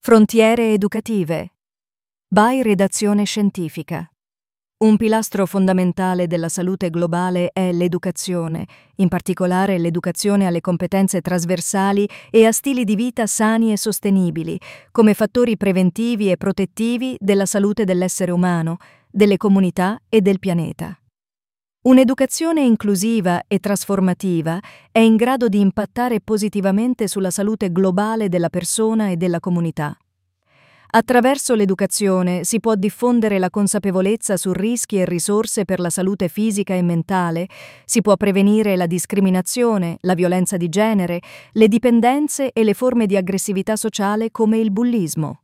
Frontiere educative. By Redazione Scientifica. Un pilastro fondamentale della salute globale è l'educazione, in particolare l'educazione alle competenze trasversali e a stili di vita sani e sostenibili, come fattori preventivi e protettivi della salute dell'essere umano, delle comunità e del pianeta. Un'educazione inclusiva e trasformativa è in grado di impattare positivamente sulla salute globale della persona e della comunità. Attraverso l'educazione si può diffondere la consapevolezza su rischi e risorse per la salute fisica e mentale, si può prevenire la discriminazione, la violenza di genere, le dipendenze e le forme di aggressività sociale come il bullismo.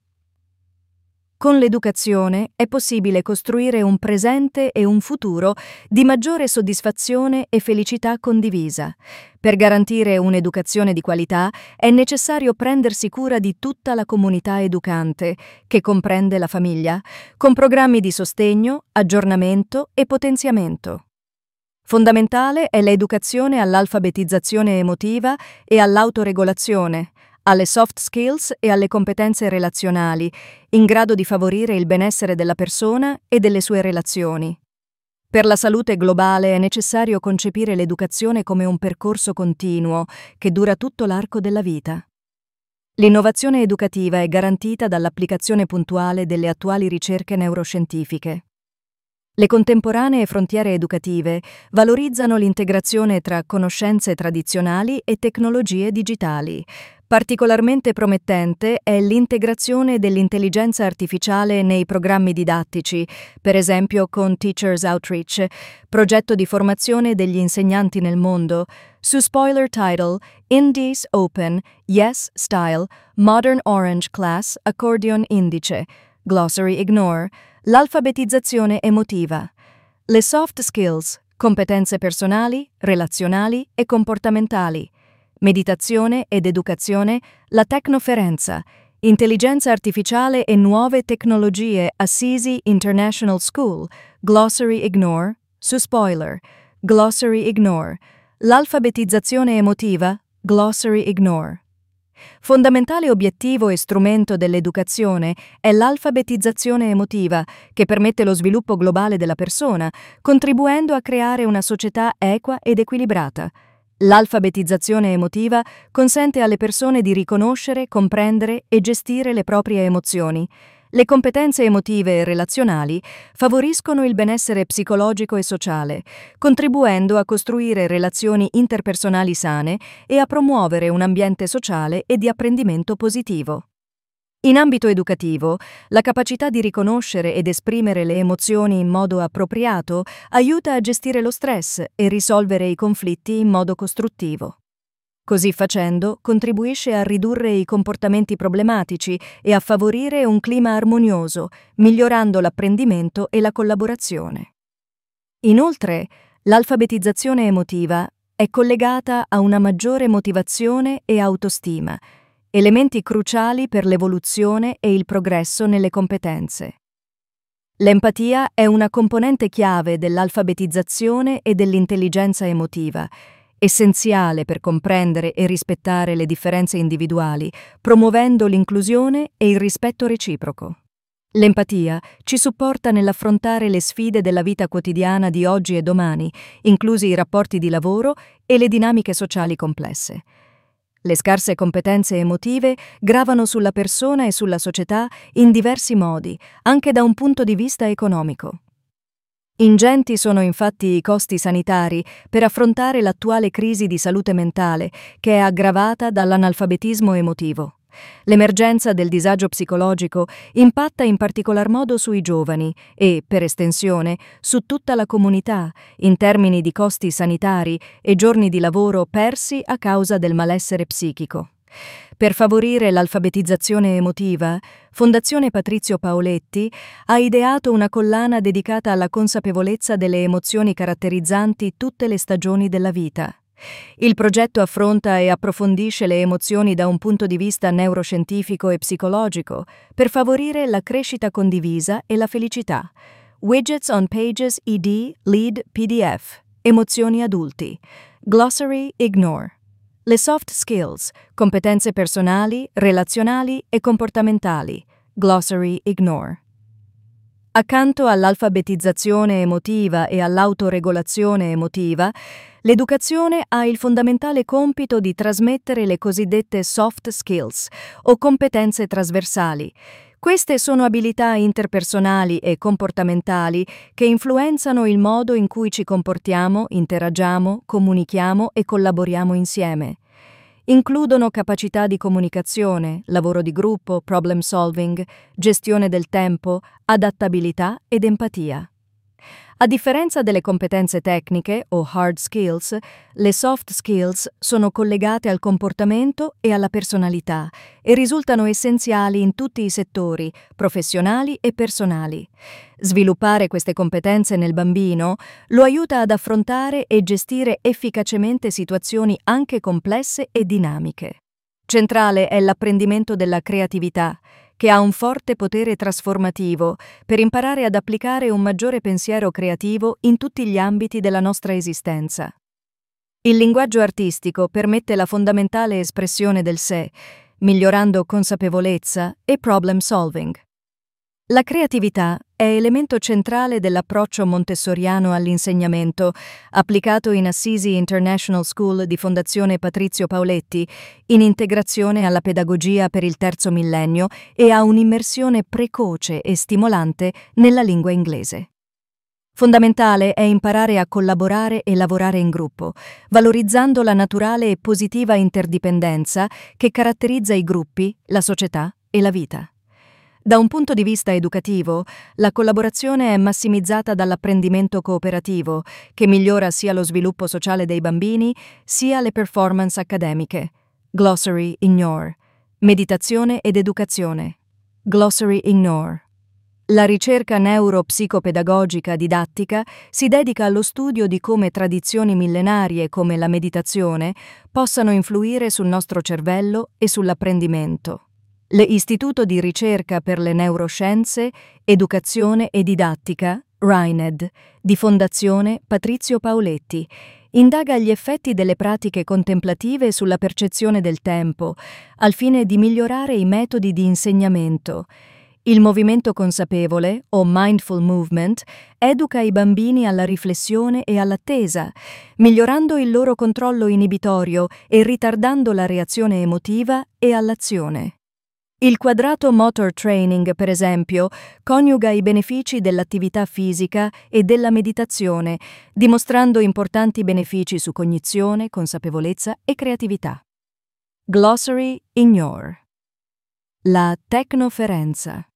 Con l'educazione è possibile costruire un presente e un futuro di maggiore soddisfazione e felicità condivisa. Per garantire un'educazione di qualità è necessario prendersi cura di tutta la comunità educante, che comprende la famiglia, con programmi di sostegno, aggiornamento e potenziamento. Fondamentale è l'educazione all'alfabetizzazione emotiva e all'autoregolazione, alle soft skills e alle competenze relazionali, in grado di favorire il benessere della persona e delle sue relazioni. Per la salute globale è necessario concepire l'educazione come un percorso continuo che dura tutto l'arco della vita. L'innovazione educativa è garantita dall'applicazione puntuale delle attuali ricerche neuroscientifiche. Le contemporanee frontiere educative valorizzano l'integrazione tra conoscenze tradizionali e tecnologie digitali. Particolarmente promettente è l'integrazione dell'intelligenza artificiale nei programmi didattici, per esempio con Teachers Outreach, progetto di formazione degli insegnanti nel mondo, su spoiler title Indies Open, Yes Style, Modern Orange Class, Accordion Indice, Glossary Ignore, l'alfabetizzazione emotiva, le soft skills, competenze personali, relazionali e comportamentali, meditazione ed educazione, la tecnoferenza, intelligenza artificiale e nuove tecnologie Assisi International School, Glossary Ignore, su spoiler, Glossary Ignore, l'alfabetizzazione emotiva, Glossary Ignore. Fondamentale obiettivo e strumento dell'educazione è l'alfabetizzazione emotiva, che permette lo sviluppo globale della persona, contribuendo a creare una società equa ed equilibrata. L'alfabetizzazione emotiva consente alle persone di riconoscere, comprendere e gestire le proprie emozioni. Le competenze emotive e relazionali favoriscono il benessere psicologico e sociale, contribuendo a costruire relazioni interpersonali sane e a promuovere un ambiente sociale e di apprendimento positivo. In ambito educativo, la capacità di riconoscere ed esprimere le emozioni in modo appropriato aiuta a gestire lo stress e risolvere i conflitti in modo costruttivo. Così facendo, contribuisce a ridurre i comportamenti problematici e a favorire un clima armonioso, migliorando l'apprendimento e la collaborazione. Inoltre, l'alfabetizzazione emotiva è collegata a una maggiore motivazione e autostima, elementi cruciali per l'evoluzione e il progresso nelle competenze. L'empatia è una componente chiave dell'alfabetizzazione e dell'intelligenza emotiva, essenziale per comprendere e rispettare le differenze individuali, promuovendo l'inclusione e il rispetto reciproco. L'empatia ci supporta nell'affrontare le sfide della vita quotidiana di oggi e domani, inclusi i rapporti di lavoro e le dinamiche sociali complesse. Le scarse competenze emotive gravano sulla persona e sulla società in diversi modi, anche da un punto di vista economico. Ingenti sono infatti i costi sanitari per affrontare l'attuale crisi di salute mentale, che è aggravata dall'analfabetismo emotivo. L'emergenza del disagio psicologico impatta in particolar modo sui giovani e, per estensione, su tutta la comunità, in termini di costi sanitari e giorni di lavoro persi a causa del malessere psichico. Per favorire l'alfabetizzazione emotiva, Fondazione Patrizio Paoletti ha ideato una collana dedicata alla consapevolezza delle emozioni caratterizzanti tutte le stagioni della vita. Il progetto affronta e approfondisce le emozioni da un punto di vista neuroscientifico e psicologico per favorire la crescita condivisa e la felicità. Widgets on Pages ED Lead PDF. Emozioni adulti. Glossary Ignore. Le soft skills, competenze personali, relazionali e comportamentali. Glossary Ignore. Accanto all'alfabetizzazione emotiva e all'autoregolazione emotiva, l'educazione ha il fondamentale compito di trasmettere le cosiddette soft skills o competenze trasversali. Queste sono abilità interpersonali e comportamentali che influenzano il modo in cui ci comportiamo, interagiamo, comunichiamo e collaboriamo insieme. Includono capacità di comunicazione, lavoro di gruppo, problem solving, gestione del tempo, adattabilità ed empatia. A differenza delle competenze tecniche o hard skills, le soft skills sono collegate al comportamento e alla personalità e risultano essenziali in tutti i settori, professionali e personali. Sviluppare queste competenze nel bambino lo aiuta ad affrontare e gestire efficacemente situazioni anche complesse e dinamiche. Centrale è l'apprendimento della creatività, che ha un forte potere trasformativo per imparare ad applicare un maggiore pensiero creativo in tutti gli ambiti della nostra esistenza. Il linguaggio artistico permette la fondamentale espressione del sé, migliorando consapevolezza e problem solving. La creatività è elemento centrale dell'approccio montessoriano all'insegnamento, applicato in Assisi International School di Fondazione Patrizio Paoletti, in integrazione alla pedagogia per il terzo millennio e a un'immersione precoce e stimolante nella lingua inglese. Fondamentale è imparare a collaborare e lavorare in gruppo, valorizzando la naturale e positiva interdipendenza che caratterizza i gruppi, la società e la vita. Da un punto di vista educativo, la collaborazione è massimizzata dall'apprendimento cooperativo, che migliora sia lo sviluppo sociale dei bambini, sia le performance accademiche. Glossary Ignore. Meditazione ed educazione. Glossary Ignore. La ricerca neuropsicopedagogica didattica si dedica allo studio di come tradizioni millenarie come la meditazione possano influire sul nostro cervello e sull'apprendimento. L'Istituto di ricerca per le neuroscienze, educazione e didattica, RINED, di Fondazione Patrizio Paoletti, indaga gli effetti delle pratiche contemplative sulla percezione del tempo, al fine di migliorare i metodi di insegnamento. Il movimento consapevole, o mindful movement, educa i bambini alla riflessione e all'attesa, migliorando il loro controllo inibitorio e ritardando la reazione emotiva e all'azione. Il quadrato motor training, per esempio, coniuga i benefici dell'attività fisica e della meditazione, dimostrando importanti benefici su cognizione, consapevolezza e creatività. Glossary Ignore. La tecnoferenza.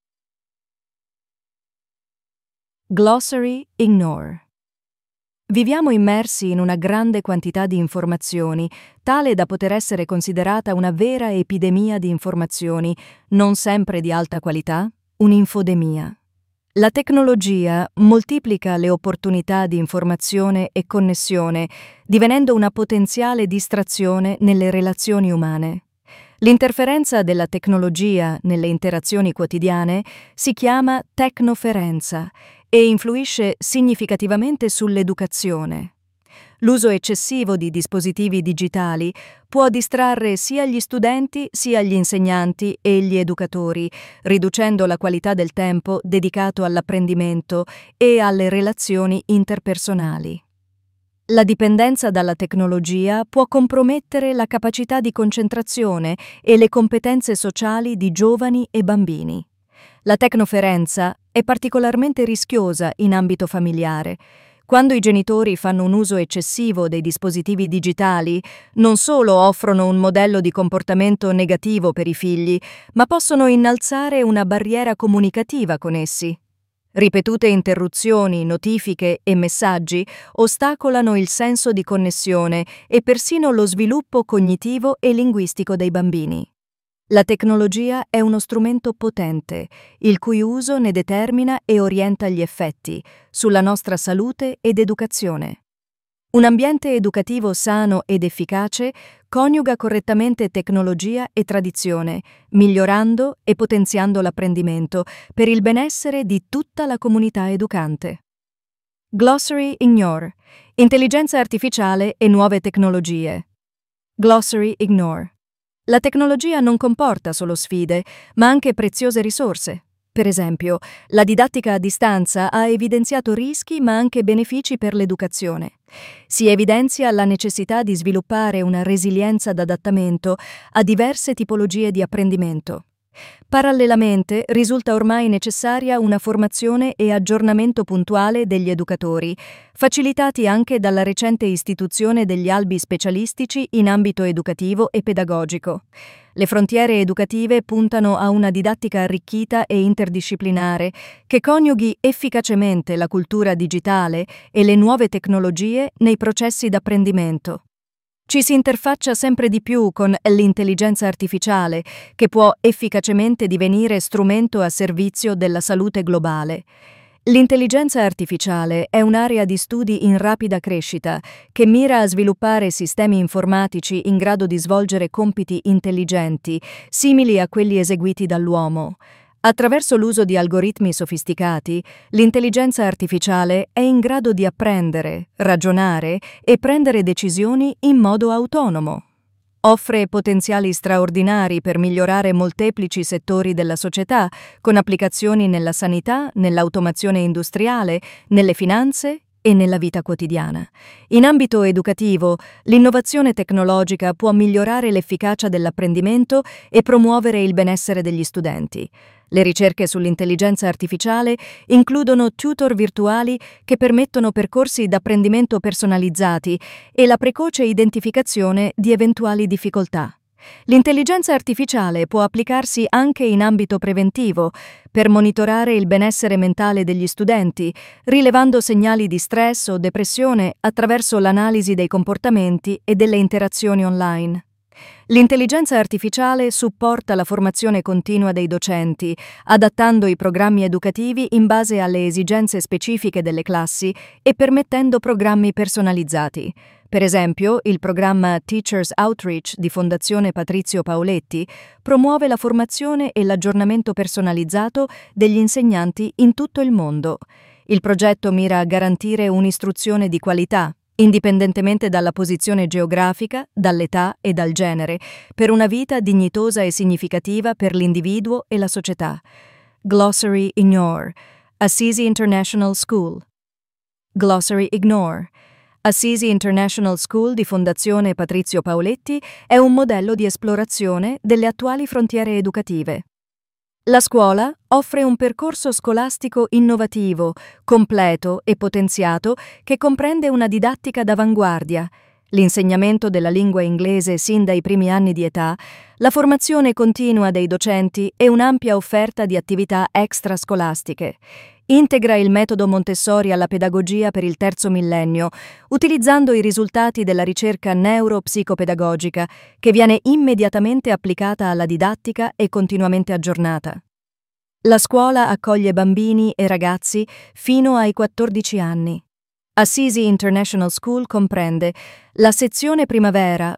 Glossary Ignore. Viviamo immersi in una grande quantità di informazioni, tale da poter essere considerata una vera epidemia di informazioni, non sempre di alta qualità, un'infodemia. La tecnologia moltiplica le opportunità di informazione e connessione, divenendo una potenziale distrazione nelle relazioni umane. L'interferenza della tecnologia nelle interazioni quotidiane si chiama tecnoferenza e influisce significativamente sull'educazione. L'uso eccessivo di dispositivi digitali può distrarre sia gli studenti sia gli insegnanti e gli educatori, riducendo la qualità del tempo dedicato all'apprendimento e alle relazioni interpersonali. La dipendenza dalla tecnologia può compromettere la capacità di concentrazione e le competenze sociali di giovani e bambini. La tecnoferenza è particolarmente rischiosa in ambito familiare. Quando i genitori fanno un uso eccessivo dei dispositivi digitali, non solo offrono un modello di comportamento negativo per i figli, ma possono innalzare una barriera comunicativa con essi. Ripetute interruzioni, notifiche e messaggi ostacolano il senso di connessione e persino lo sviluppo cognitivo e linguistico dei bambini. La tecnologia è uno strumento potente, il cui uso ne determina e orienta gli effetti sulla nostra salute ed educazione. Un ambiente educativo sano ed efficace coniuga correttamente tecnologia e tradizione, migliorando e potenziando l'apprendimento per il benessere di tutta la comunità educante. Glossary Ignore. Intelligenza artificiale e nuove tecnologie. Glossary Ignore. La tecnologia non comporta solo sfide, ma anche preziose risorse. Per esempio, la didattica a distanza ha evidenziato rischi ma anche benefici per l'educazione. Si evidenzia la necessità di sviluppare una resilienza d'adattamento a diverse tipologie di apprendimento. Parallelamente, risulta ormai necessaria una formazione e aggiornamento puntuale degli educatori, facilitati anche dalla recente istituzione degli albi specialistici in ambito educativo e pedagogico. Le frontiere educative puntano a una didattica arricchita e interdisciplinare che coniughi efficacemente la cultura digitale e le nuove tecnologie nei processi d'apprendimento. Ci si interfaccia sempre di più con l'intelligenza artificiale, che può efficacemente divenire strumento a servizio della salute globale. L'intelligenza artificiale è un'area di studi in rapida crescita che mira a sviluppare sistemi informatici in grado di svolgere compiti intelligenti, simili a quelli eseguiti dall'uomo. Attraverso l'uso di algoritmi sofisticati, l'intelligenza artificiale è in grado di apprendere, ragionare e prendere decisioni in modo autonomo. Offre potenziali straordinari per migliorare molteplici settori della società, con applicazioni nella sanità, nell'automazione industriale, nelle finanze e nella vita quotidiana. In ambito educativo, l'innovazione tecnologica può migliorare l'efficacia dell'apprendimento e promuovere il benessere degli studenti. Le ricerche sull'intelligenza artificiale includono tutor virtuali che permettono percorsi d'apprendimento personalizzati e la precoce identificazione di eventuali difficoltà. L'intelligenza artificiale può applicarsi anche in ambito preventivo, per monitorare il benessere mentale degli studenti, rilevando segnali di stress o depressione attraverso l'analisi dei comportamenti e delle interazioni online. L'intelligenza artificiale supporta la formazione continua dei docenti, adattando i programmi educativi in base alle esigenze specifiche delle classi e permettendo programmi personalizzati. Per esempio, il programma Teachers Outreach di Fondazione Patrizio Paoletti promuove la formazione e l'aggiornamento personalizzato degli insegnanti in tutto il mondo. Il progetto mira a garantire un'istruzione di qualità, indipendentemente dalla posizione geografica, dall'età e dal genere, per una vita dignitosa e significativa per l'individuo e la società. Glossary Ignore. Assisi International School. Glossary Ignore. Assisi International School di Fondazione Patrizio Paoletti è un modello di esplorazione delle attuali frontiere educative. La scuola offre un percorso scolastico innovativo, completo e potenziato che comprende una didattica d'avanguardia, l'insegnamento della lingua inglese sin dai primi anni di età, la formazione continua dei docenti e un'ampia offerta di attività extrascolastiche. Integra il metodo Montessori alla pedagogia per il terzo millennio, utilizzando i risultati della ricerca neuropsicopedagogica che viene immediatamente applicata alla didattica e continuamente aggiornata. La scuola accoglie bambini e ragazzi fino ai 14 anni. Assisi International School comprende la sezione primavera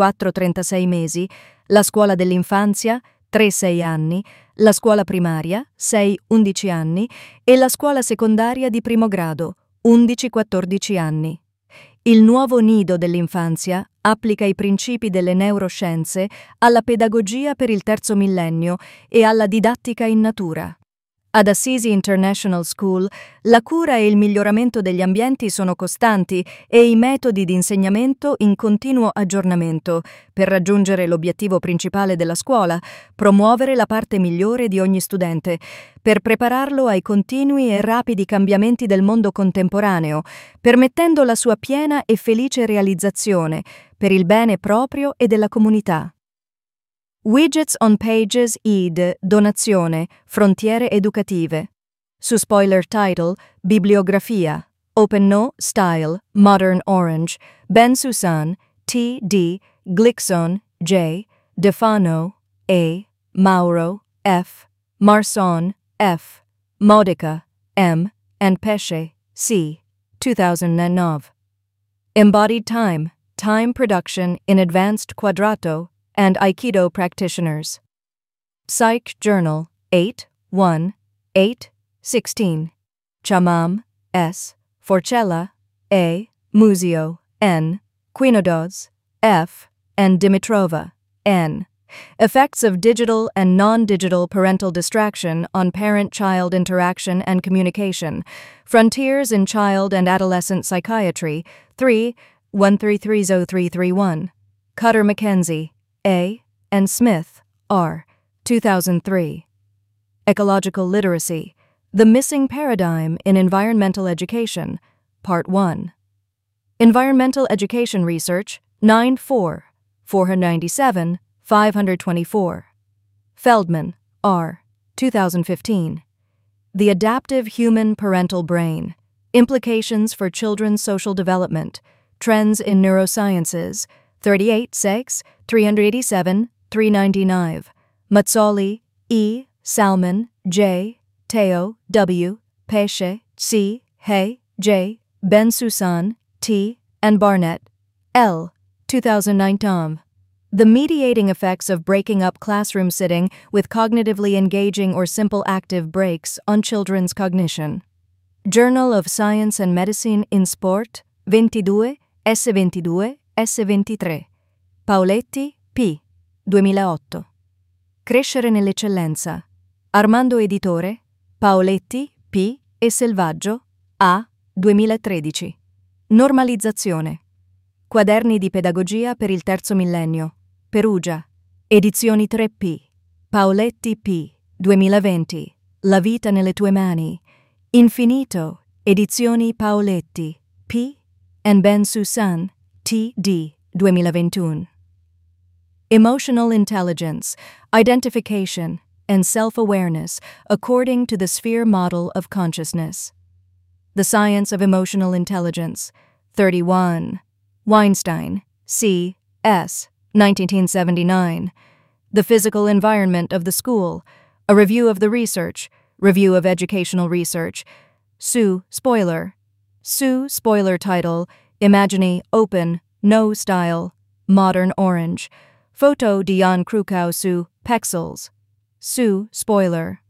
24-36 mesi, la scuola dell'infanzia 3-6 anni, la scuola primaria 6-11 anni e la scuola secondaria di primo grado 11-14 anni. Il nuovo nido dell'infanzia applica i principi delle neuroscienze alla pedagogia per il terzo millennio e alla didattica in natura. Ad Assisi International School la cura e il miglioramento degli ambienti sono costanti e i metodi di insegnamento in continuo aggiornamento per raggiungere l'obiettivo principale della scuola, promuovere la parte migliore di ogni studente, per prepararlo ai continui e rapidi cambiamenti del mondo contemporaneo, permettendo la sua piena e felice realizzazione per il bene proprio e della comunità. Widgets on Pages id. Donazione. Frontiere educative. Su spoiler title. Bibliografia. Open No. Style. Modern Orange. Ben Susan. T. D. Glickson. J. Defano. A. Mauro. F. Marson. F. Modica. M. and Pesce. C. 2009. Embodied Time. Time Production in Advanced Quadrato and Aikido Practitioners. Psych Journal 8-1-8-16. Chamam S. Forcella A. Musio N. Quinodos F. and Dimitrova, N. Effects of digital and non-digital parental distraction on parent-child interaction and communication. Frontiers in Child and Adolescent Psychiatry, 3, 1330331. Cutter Mackenzie, A., and Smith, R., 2003. Ecological Literacy, The Missing Paradigm in Environmental Education, Part 1. Environmental Education Research, 9-4, 497, 524. Feldman, R., 2015. The Adaptive Human Parental Brain, Implications for Children's Social Development, Trends in Neurosciences, 38 6, 387, 399. Mazzoli, E., Salmon, J., Teo, W., Pesce, C., Hay, J., Ben-Susan, T., and Barnett, L., 2009. Tom. The mediating effects of breaking up classroom sitting with cognitively engaging or simple active breaks on children's cognition. Journal of Science and Medicine in Sport, 22, S22, S23. Paoletti, P. 2008. Crescere nell'eccellenza. Armando Editore, Paoletti, P. e Selvaggio, A. 2013. Normalizzazione. Quaderni di pedagogia per il terzo millennio. Perugia. Edizioni 3P. Paoletti, P. 2020. La vita nelle tue mani. Infinito. Edizioni Paoletti, P. and Ben-Susan, T.D. 2021. Emotional Intelligence, Identification, and Self-Awareness According to the Sphere Model of Consciousness. The Science of Emotional Intelligence, 31. Weinstein, C. S. 1979. The Physical Environment of the School, A Review of the Research, Review of Educational Research, Sue Spoiler. Sue Spoiler title, Imagine Open, No Style, Modern Orange. Photo Dion Krukow Sue Pexels. Sue Spoiler.